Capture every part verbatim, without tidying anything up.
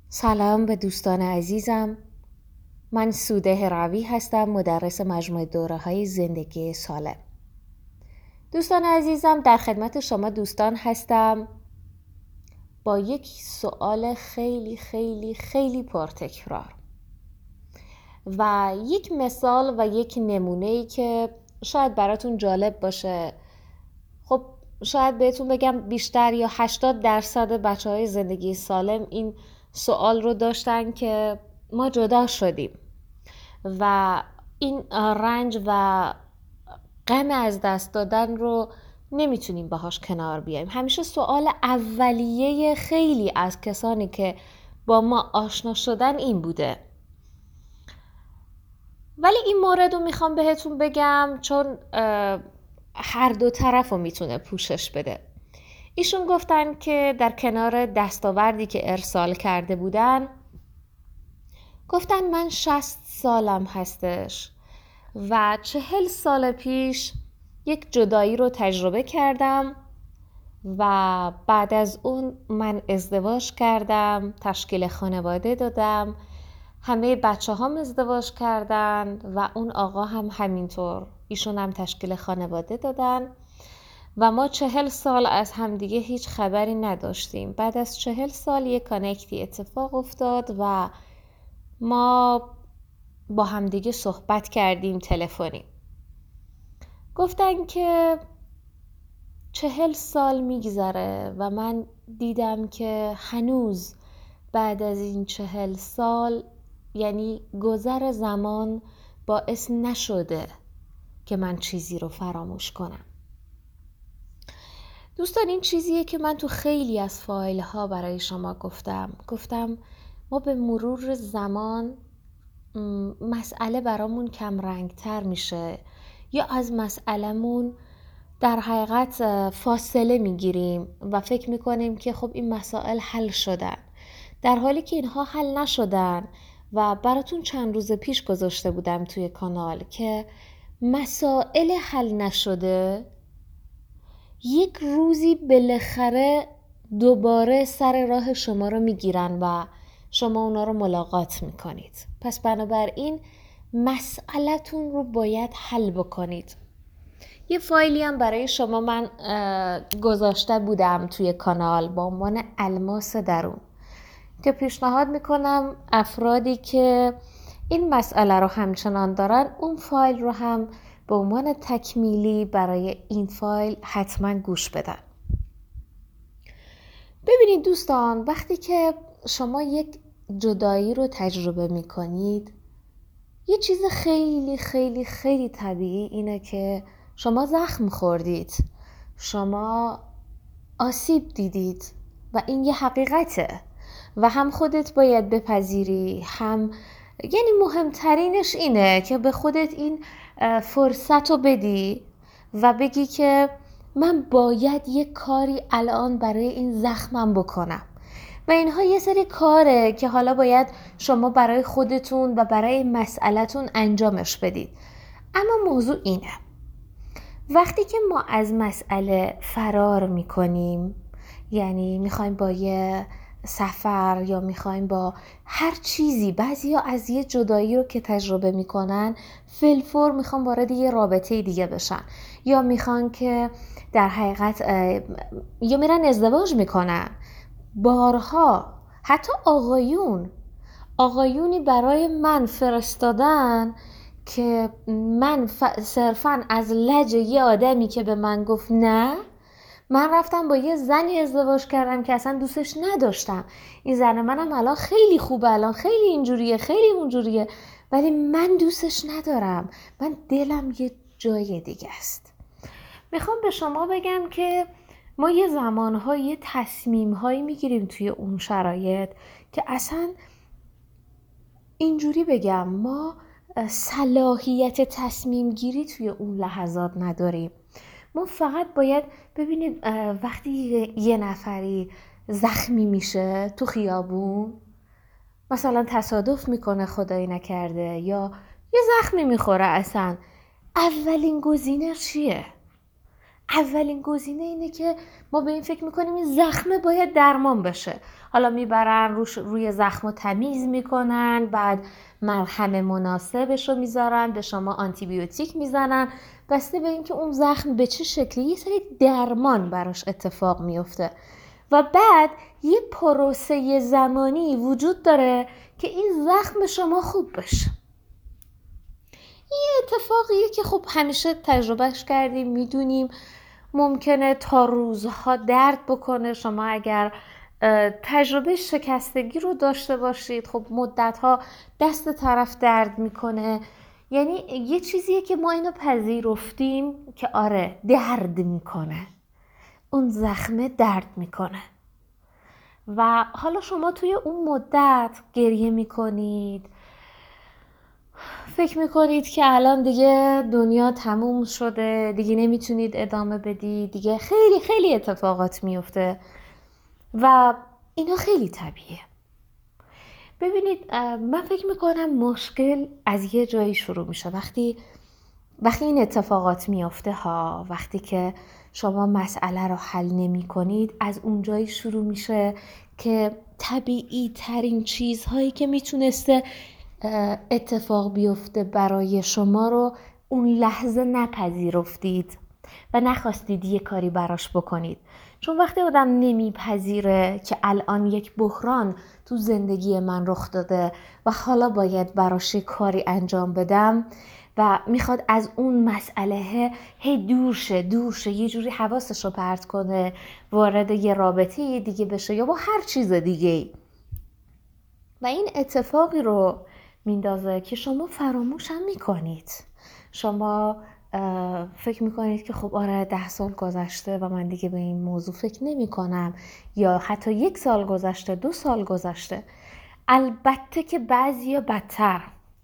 سلام به دوستان عزیزم. من سوده روی هستم، مدرس مجموعه دوره های زندگی سالم. دوستان عزیزم، در خدمت شما دوستان هستم با یک سوال خیلی خیلی خیلی پرتکرار و یک مثال و یک نمونه‌ای که شاید براتون جالب باشه. خب شاید بهتون بگم بیشتر یا هشتاد درصد بچه های زندگی سالم این سوال رو داشتن که ما جدا شدیم و این رنج و غم از دست دادن رو نمیتونیم باهاش کنار بیایم. همیشه سوال اولیه خیلی از کسانی که با ما آشنا شدن این بوده. ولی این مورد رو میخوام بهتون بگم چون هر دو طرف رو میتونه پوشش بده. ایشون گفتن که در کنار دستاوردی که ارسال کرده بودن گفتن من شصت سالم هستش و چهل سال پیش یک جدایی رو تجربه کردم و بعد از اون من ازدواج کردم، تشکیل خانواده دادم، همه بچه هم ازدواج کردن و اون آقا هم همینطور، ایشون هم تشکیل خانواده دادن و ما چهل سال از همدیگه هیچ خبری نداشتیم. بعد از چهل سال یک کانکتی اتفاق افتاد و ما با همدیگه صحبت کردیم تلفنی. گفتن که چهل سال میگذره و من دیدم که هنوز بعد از این چهل سال، یعنی گذر زمان، باعث نشده که من چیزی رو فراموش کنم. دوستان، این چیزیه که من تو خیلی از فایل ها برای شما گفتم. گفتم ما به مرور زمان مسئله برامون کم رنگ تر میشه یا از مسئلهمون در حقیقت فاصله میگیریم و فکر میکنیم که خب این مسائل حل شدن، در حالی که اینها حل نشدن. و براتون چند روز پیش گذاشته بودم توی کانال که مسائل حل نشده یک روزی بالاخره دوباره سر راه شما رو میگیرن و شما اونا رو ملاقات میکنید. پس بنابراین مسئلتون رو باید حل بکنید. یه فایلی هم برای شما من گذاشته بودم توی کانال با عنوان الماس درون که پیشنهاد میکنم افرادی که این مسئله رو همچنان دارن اون فایل رو هم به عنوان تکمیلی برای این فایل حتما گوش بدن. ببینید دوستان، وقتی که شما یک جدایی رو تجربه میکنید، یه چیز خیلی خیلی خیلی طبیعی اینه که شما زخم خوردید، شما آسیب دیدید و این یه حقیقته و هم خودت باید بپذیری، هم یعنی مهمترینش اینه که به خودت این فرصت رو بدی و بگی که من باید یه کاری الان برای این زخمم بکنم و اینها یه سری کاره که حالا باید شما برای خودتون و برای مسئلتون انجامش بدید. اما موضوع اینه، وقتی که ما از مسئله فرار میکنیم، یعنی میخوایم با یه سفر یا میخوایم با هر چیزی، بعضیا از یه جدایی رو که تجربه میکنن فلفور میخوان وارد یه رابطه دیگه بشن، یا میخوان که در حقیقت یا میرن ازدواج میکنن. بارها حتی آقایون آقایونی برای من فرستادن که من ف... صرفاً از لج یه آدمی که به من گفت نه، من رفتم با یه زنی ازدواج کردم که اصلا دوستش نداشتم. این زن منم الان خیلی خوبه، الان خیلی اینجوریه، خیلی اونجوریه، ولی من دوستش ندارم، من دلم یه جای دیگه است. میخوام به شما بگم که ما یه زمان‌های یه تصمیم‌هایی میگیریم توی اون شرایط که اصلا اینجوری بگم ما صلاحیت تصمیم گیری توی اون لحظات نداریم. ما فقط باید ببینید وقتی یه نفری زخمی میشه تو خیابون، مثلا تصادف میکنه خدایی نکرده یا یه زخمی میخوره، اصلا اولین گزینه چیه؟ اولین گزینه اینه که ما به این فکر میکنیم این زخمه باید درمان بشه. حالا میبرن روش روی زخم تمیز میکنن، بعد مرهم مناسبش رو میذارن، به شما آنتی بیوتیک میزنن، بسته به اینکه اون زخم به چه شکلی یه سری درمان براش اتفاق میفته و بعد یه پروسه زمانی وجود داره که این زخم شما خوب بشه. یه اتفاقیه که خب همیشه تجربهش کردیم، میدونیم ممکنه تا روزها درد بکنه. شما اگر تجربه شکستگی رو داشته باشید، خب مدتها دست طرف درد میکنه. یعنی یه چیزیه که ما اینو پذیرفتیم که آره درد میکنه، اون زخمه درد میکنه و حالا شما توی اون مدت گریه میکنید، فکر میکنید که الان دیگه دنیا تموم شده، دیگه نمیتونید ادامه بدید، دیگه خیلی خیلی اتفاقات میفته و اینا خیلی طبیعیه. ببینید من فکر میکنم مشکل از یه جایی شروع میشه. وقتی وقتی این اتفاقات میفته ها، وقتی که شما مسئله رو حل نمی کنید، از اون جایی شروع میشه که طبیعی ترین چیزهایی که میتونسته اتفاق بیفته برای شما رو اون لحظه نپذیرفتید و نخواستید یه کاری براش بکنید. چون وقتی آدم نمیپذیره که الان یک بحران تو زندگی من رخ داده و حالا باید براش کاری انجام بدم و میخواد از اون مسئله هی دور شه دور شه یه جوری حواسش رو پرت کنه، وارد یه رابطه دیگه بشه یا با هر چیز دیگه، و این اتفاقی رو میندازه که شما فراموش هم میکنید. شما فکر میکنید که خب آره ده سال گذشته و من دیگه به این موضوع فکر نمی کنم، یا حتی یک سال گذشته، دو سال گذشته. البته که بعضیا بدتر،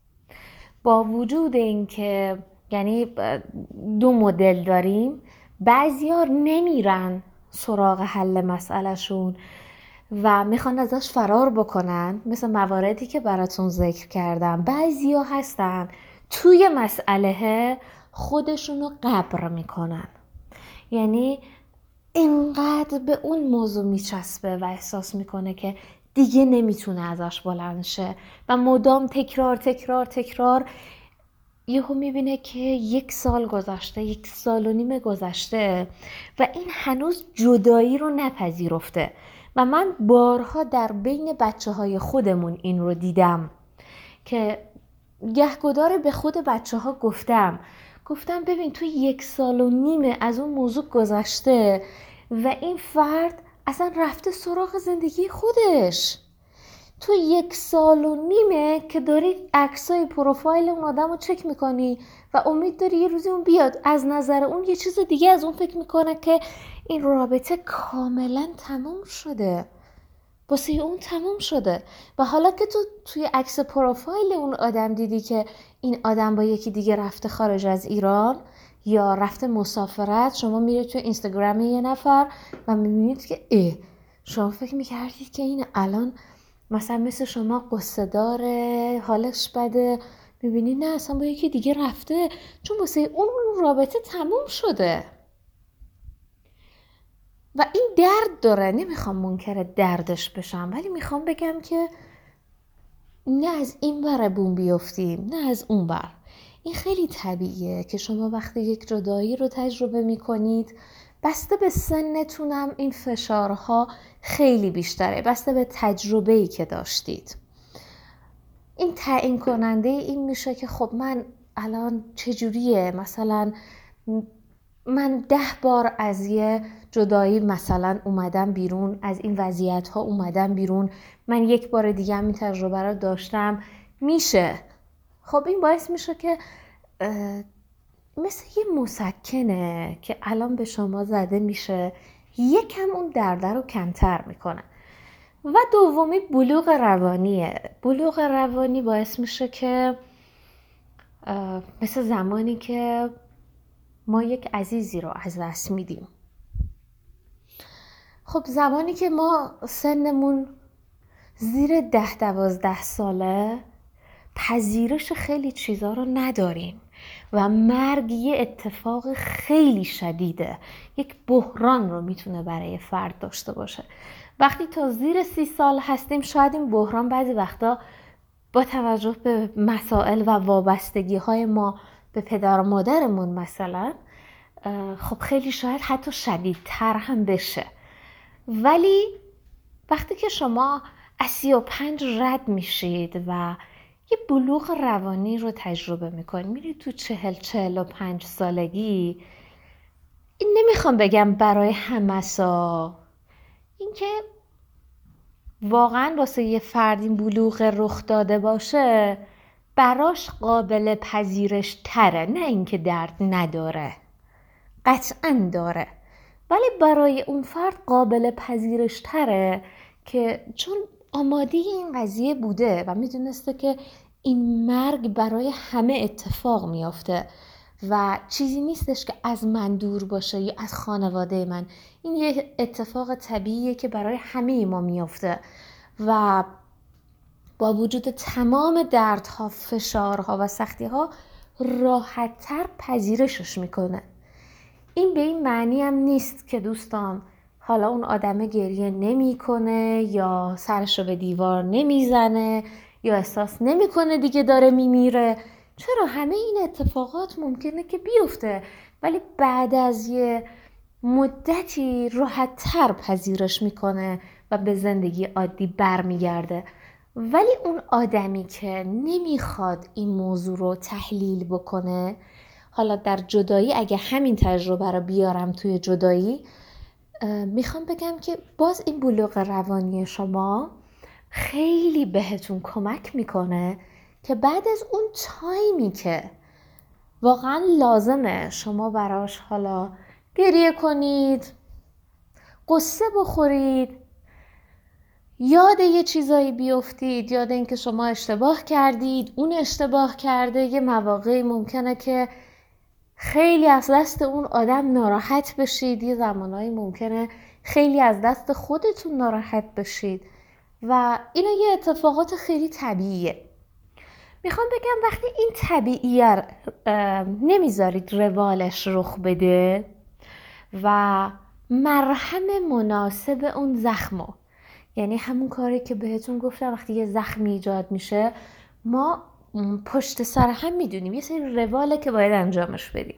با وجود این که یعنی دو مدل داریم، بعضیا نمیرن سراغ حل مسئله شون و میخوان ازش فرار بکنن، مثل مواردی که براتون ذکر کردم. بعضیا هستن توی مسئله خودشونو قبر میکنن، یعنی اینقدر به اون موضوع میچسبه و احساس میکنه که دیگه نمیتونه ازش بلند شه و مدام تکرار تکرار تکرار یهو میبینه که یک سال گذشته، یک سال و نیم گذشته و این هنوز جدایی رو نپذیرفته. و من بارها در بین بچه های خودمون این رو دیدم که گهگدار به خود بچه ها گفتم گفتم ببین تو یک سال و نیمه از اون موضوع گذشته و این فرد اصلا رفته سراغ زندگی خودش. تو یک سال و نیمه که داری عکسای پروفایل اون آدم رو چک میکنی و امید داری یه روزی اون بیاد، از نظر اون یه چیز دیگه از اون فکر میکنه که این رابطه کاملا تمام شده، واسه اون تمام شده. و حالا که تو توی عکس پروفایل اون آدم دیدی که این آدم با یکی دیگه رفته خارج از ایران یا رفته مسافرت، شما میرید توی اینستاگرام یه نفر و میبینید که اه شما فکر میکردید که این الان مثلا مثل شما قصه داره، حالش بده، میبینی نه اصلا با یکی دیگه رفته، چون واسه اون رابطه تموم شده. و این درد داره، نمیخوام منکر دردش بشم، ولی میخوام بگم که نه از این بره بوم بیفتیم نه از اون بر. این خیلی طبیعیه که شما وقتی یک جدایی رو تجربه میکنید، بسته به سنتونم این فشارها خیلی بیشتره، بسته به تجربه‌ای که داشتید. این تعیین کننده این میشه که خب من الان چجوریه، مثلا من ده بار از یه جدایی مثلا اومدم بیرون، از این وضعیت ها اومدم بیرون، من یک بار دیگه هم این تجربه رو داشتم، میشه. خب این باعث میشه که مثل یه مسکنه که الان به شما زده میشه، یکم اون درد رو کمتر میکنه. و دومی بلوغ روانیه. بلوغ روانی باعث میشه که مثل زمانی که ما یک عزیزی رو از دست میدیم. خب زمانی که ما سنمون زیر ده دوازده ساله، پذیرش خیلی چیزا رو نداریم. و مرگ یه اتفاق خیلی شدیده، یک بحران رو میتونه برای فرد داشته باشه. وقتی تا زیر سی سال هستیم شاید این بحران بعضی وقتا با توجه به مسائل و وابستگی های ما به پدر و مادرمون مثلا خب خیلی شاید حتی شدیدتر هم بشه. ولی وقتی که شما از سی و پنج رد میشید و یه بلوغ روانی رو تجربه میکنید، میرید تو چهل چهل و پنج سالگی، این نمیخوام بگم برای همسا، این که واقعا واسه یه فرد این بلوغ رخ داده باشه براش قابل پذیرش تره، نه اینکه درد نداره، قطعا داره، ولی برای اون فرد قابل پذیرش تره که چون آماده این قضیه بوده و میدونسته که این مرگ برای همه اتفاق میافته و چیزی نیستش که از من دور باشه یا از خانواده من، این یه اتفاق طبیعیه که برای همه ما میافته و با وجود تمام دردها، فشارها و سختیها راحت‌تر پذیرشش میکنه. این به این معنی هم نیست که دوستان حالا اون آدم گریه نمی کنه یا سرشو به دیوار نمیزنه یا احساس نمی کنه دیگه داره میمیره. چرا؟ همه این اتفاقات ممکنه که بیفته، ولی بعد از یه مدتی راحت تر پذیرش میکنه و به زندگی عادی برمیگرده. ولی اون آدمی که نمیخواد این موضوع رو تحلیل بکنه، حالا در جدایی اگه همین تجربه رو بیارم توی جدایی، میخوام بگم که باز این بلوغ روانی شما خیلی بهتون کمک میکنه که بعد از اون تایمی که واقعا لازمه شما براش حالا گریه کنید، قصه بخورید، یاد یه چیزایی بیفتید، یاد این که شما اشتباه کردید، اون اشتباه کرده، یه مواقعی ممکنه که خیلی از دست اون آدم ناراحت بشید، یه زمانایی ممکنه خیلی از دست خودتون ناراحت بشید و اینا یه اتفاقات خیلی طبیعیه. میخوام بگم وقتی این طبیعیه نمیذارید روالش رخ بده و مرهم مناسب اون زخمو، یعنی همون کاری که بهتون گفتم وقتی یه زخمی ایجاد میشه ما پشت سر هم میدونیم یه سری رواله که باید انجامش بدیم.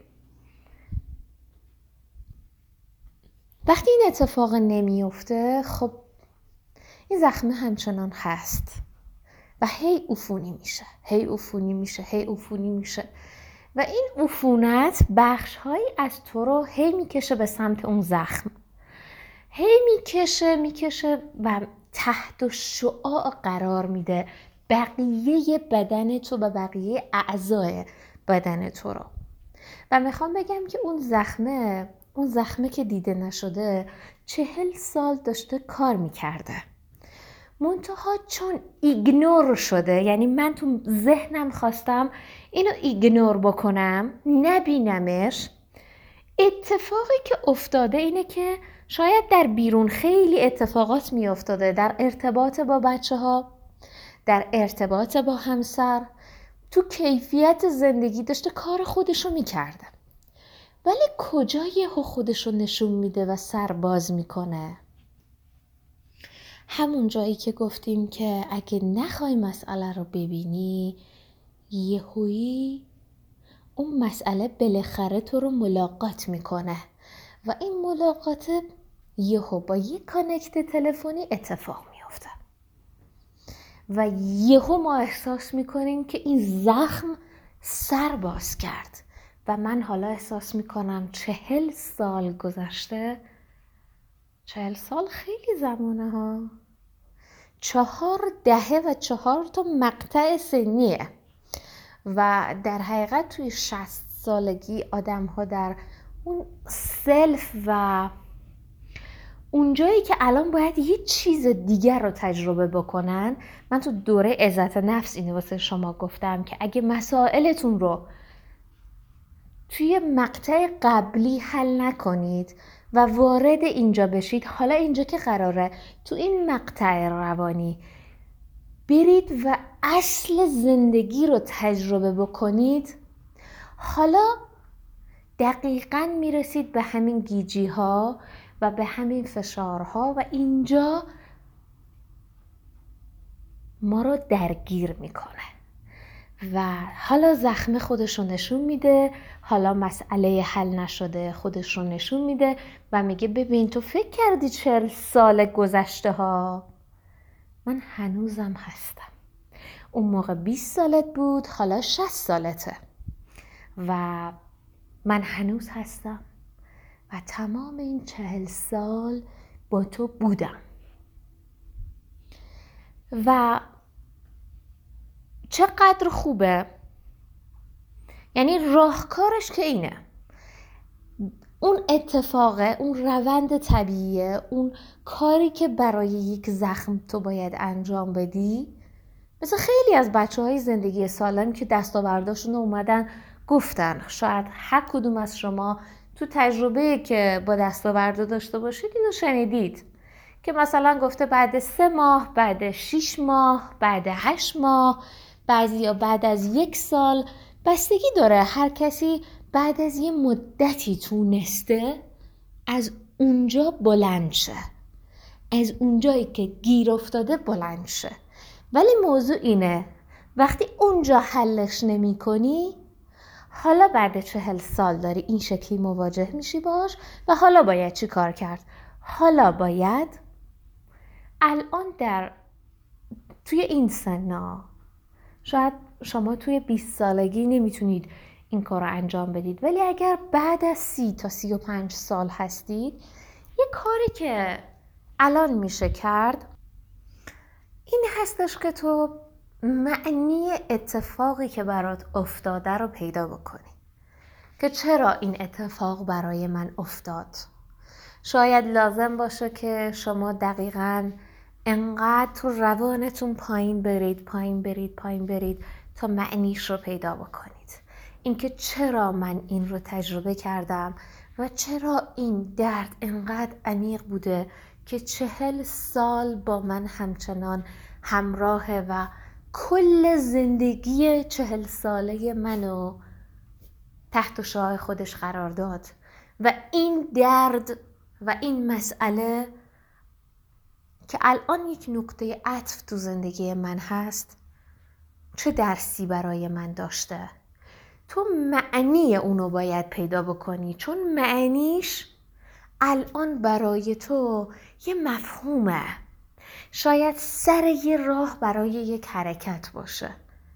وقتی این اتفاق نمیفته خب این زخمه همچنان هست و هی عفونی میشه هی عفونی میشه هی عفونی میشه و این عفونت بخشهایی از تو رو هی میکشه به سمت اون زخم، هی میکشه میکشه و تحت شعاع قرار میده بقیه بدن تو و بقیه اعضای بدن تو رو. و میخوام بگم که اون زخمه اون زخمه که دیده نشده چهل سال داشته کار میکرده، منتها چون ایگنور شده، یعنی من تو ذهنم خواستم اینو ایگنور بکنم نبینمش، اتفاقی که افتاده اینه که شاید در بیرون خیلی اتفاقات می افتاده، در ارتباط با بچه ها، در ارتباط با همسر، تو کیفیت زندگی داشته کار خودشو می کرده، ولی کجا یهو خودشو نشون میده و سر باز میکنه؟ همون جایی که گفتیم که اگه نخوای مسئله رو ببینی، یهویی اون مسئله بالاخره تو رو ملاقات میکنه و این ملاقات یهو با یک کانکت تلفنی اتفاق میفته و یهو ما احساس میکنیم که این زخم سر باز کرد و من حالا احساس میکنم چهل سال گذشته. چهل سال خیلی زمانه ها، چهار دهه و چهار تا مقطع سنیه و در حقیقت توی شصت سالگی آدم ها در اون سلف و اون جایی که الان باید یه چیز دیگر رو تجربه بکنن. من تو دوره عزت نفس اینو واسه شما گفتم که اگه مسائلتون رو توی مقطع قبلی حل نکنید و وارد اینجا بشید، حالا اینجا که قراره تو این مقطع روانی برید و اصل زندگی رو تجربه بکنید، حالا دقیقاً میرسید به همین گیجی ها و به همین فشارها و اینجا ما رو درگیر میکنه و حالا زخم خودش رو نشون میده، حالا مسئله حل نشده خودش رو نشون میده و میگه ببین تو فکر کردی چهل سال گذشته ها، من هنوزم هستم. اون موقع بیست سالت بود، حالا شصت سالته و من هنوز هستم و تمام این چهل سال با تو بودم. و چقدر خوبه، یعنی راهکارش که اینه، اون اتفاقه، اون روند طبیعیه، اون کاری که برای یک زخم تو باید انجام بدی. مثل خیلی از بچه های زندگی سالم که دستاورداشون اومدن گفتن، شاید هر کدوم از شما تو تجربه که با دستاورده داشته باشید اینو شنیدید که مثلا گفته بعد سه ماه، بعد شیش ماه، بعد هشت ماه، بعضی یا بعد از یک سال، بستگی داره هر کسی بعد از یه مدتی تونسته از اونجا بلند شه، از اونجایی که گیر افتاده بلند شه. ولی موضوع اینه وقتی اونجا حلش نمی کنی، حالا بعد چهل سال داری این شکلی مواجه میشی باش و حالا باید چی کار کرد؟ حالا باید الان در توی این سنا، شاید شما توی بیست سالگی نمیتونید این کار رو انجام بدید، ولی اگر بعد از سی تا سی و پنج سال هستید، یه کاری که الان میشه کرد این هستش که تو معنی اتفاقی که برات افتاده رو پیدا بکنی که چرا این اتفاق برای من افتاد. شاید لازم باشه که شما دقیقاً انقدر تو روانتون پایین برید پایین برید پایین برید تا معنیش رو پیدا بکنید، اینکه چرا من این رو تجربه کردم و چرا این درد انقدر عمیق بوده که چهل سال با من همچنان همراهه و کل زندگی چهل ساله منو تحت شعاع خودش قرار داد و این درد و این مسئله که الان یک نقطه عطف تو زندگی من هست چه درسی برای من داشته. تو معنی اونو باید پیدا بکنی، چون معنیش الان برای تو یه مفهومه، شاید سر یه راه برای یک حرکت باشه.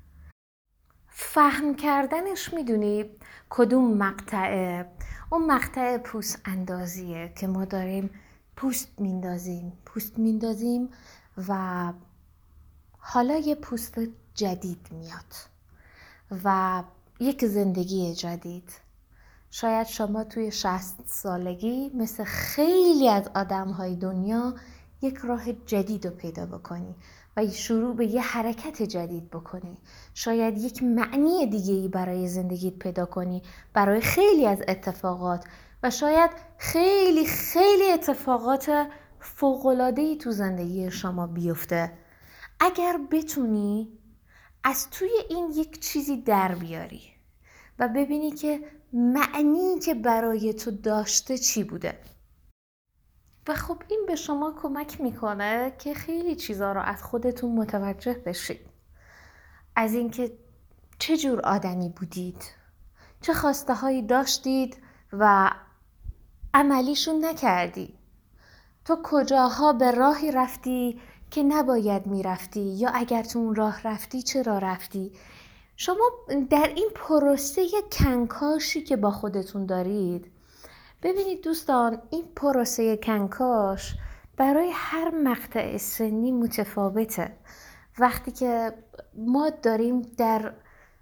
فهم کردنش میدونی کدوم مقطعه؟ اون مقطع پوست اندازیه که ما داریم پوست میندازیم پوست میندازیم و حالا یه پوست جدید میاد و یک زندگی جدید. شاید شما توی شصت سالگی مثل خیلی از آدم‌های دنیا یک راه جدید رو پیدا بکنی و شروع به یه حرکت جدید بکنی. شاید یک معنی دیگه‌ای برای زندگیت پیدا کنی، برای خیلی از اتفاقات، و شاید خیلی خیلی اتفاقات فوق‌العاده‌ای تو زندگی شما بیفته اگر بتونی از توی این یک چیزی در بیاری و ببینی که معنی که برای تو داشته چی بوده. و خب این به شما کمک میکنه که خیلی چیزا رو از خودتون متوجه بشید، از اینکه چه جور آدمی بودید، چه خواسته هایی داشتید و عملیشون نکردی، تو کجاها به راهی رفتی که نباید میرفتی، یا اگر تو اون راه رفتی چرا رفتی. شما در این پروسه کنکاشی که با خودتون دارید، ببینید دوستان، این پروسه کنکاش برای هر مقطع سنی متفاوته. وقتی که ما داریم در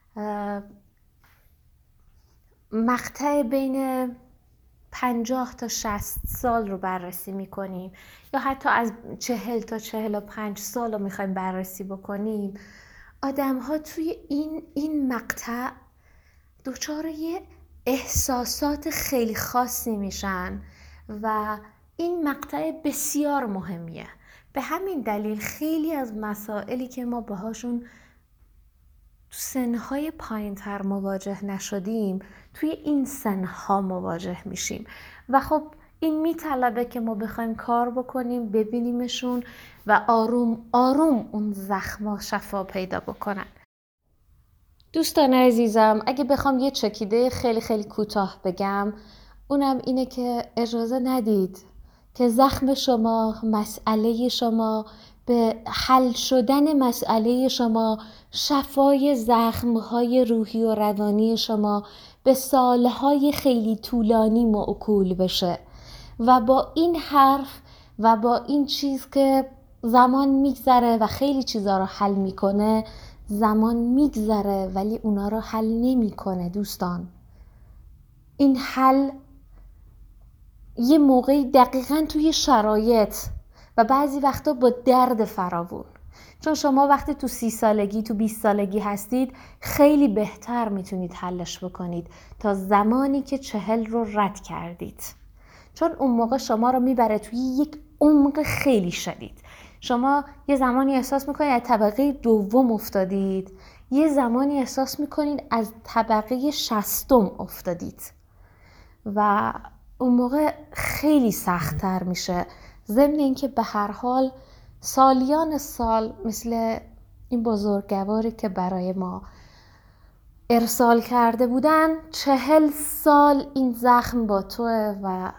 مقطع بین پنجاه تا شصت سال رو بررسی میکنیم یا حتی از چهل تا چهل و پنج سال رو میخوایم بررسی بکنیم، آدم ها توی این, این مقطع دچار یه احساسات خیلی خاصی میشن و این مقطع بسیار مهمیه. به همین دلیل خیلی از مسائلی که ما باهاشون تو سنهای پایین تر مواجه نشدیم توی این سنها مواجه میشیم و خب این میطلبه که ما بخوایم کار بکنیم، ببینیمشون و آروم آروم اون زخما شفا پیدا بکنن. دوستان عزیزم، اگه بخوام یه چکیده خیلی خیلی کوتاه بگم، اونم اینه که اجازه ندید که زخم شما، مسئله شما، به حل شدن مسئله شما، شفای زخمهای روحی و روانی شما به سالهای خیلی طولانی موکول بشه و با این حرف و با این چیز که زمان میگذره و خیلی چیزا رو حل میکنه، زمان میگذره ولی اونا رو حل نمیکنه. دوستان، این حل یه موقعی دقیقاً توی شرایط و بعضی وقتا با درد فراوون، چون شما وقتی تو سی سالگی تو بیست سالگی هستید خیلی بهتر میتونید حلش بکنید تا زمانی که چهل رو رد کردید، چون اون موقع شما رو میبره توی یک عمق خیلی شدید. شما یه زمانی احساس میکنید از طبقه دوم افتادید، یه زمانی احساس میکنید از طبقه شصتم افتادید و اون موقع خیلی سخت‌تر میشه. ضمن اینکه به هر حال سالیان سال مثل این بزرگواری که برای ما ارسال کرده بودن، چهل سال این زخم با توه و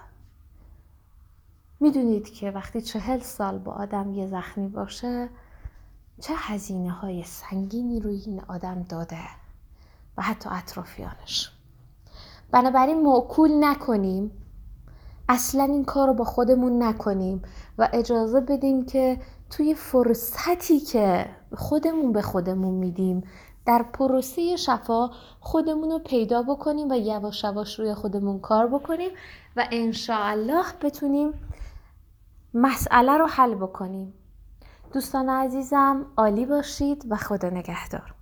میدونید که وقتی چهل سال با آدم یه زخمی باشه چه هزینه های سنگینی روی این آدم داده و حتی اطرافیانش. بنابراین موکول نکنیم، اصلا این کار رو با خودمون نکنیم و اجازه بدیم که توی فرصتی که خودمون به خودمون میدیم در پروسه شفا خودمون رو پیدا بکنیم و یواش یواش روی خودمون کار بکنیم و انشاءالله بتونیم مسئله رو حل بکنیم. دوستان عزیزم، عالی باشید و خدا نگهدار.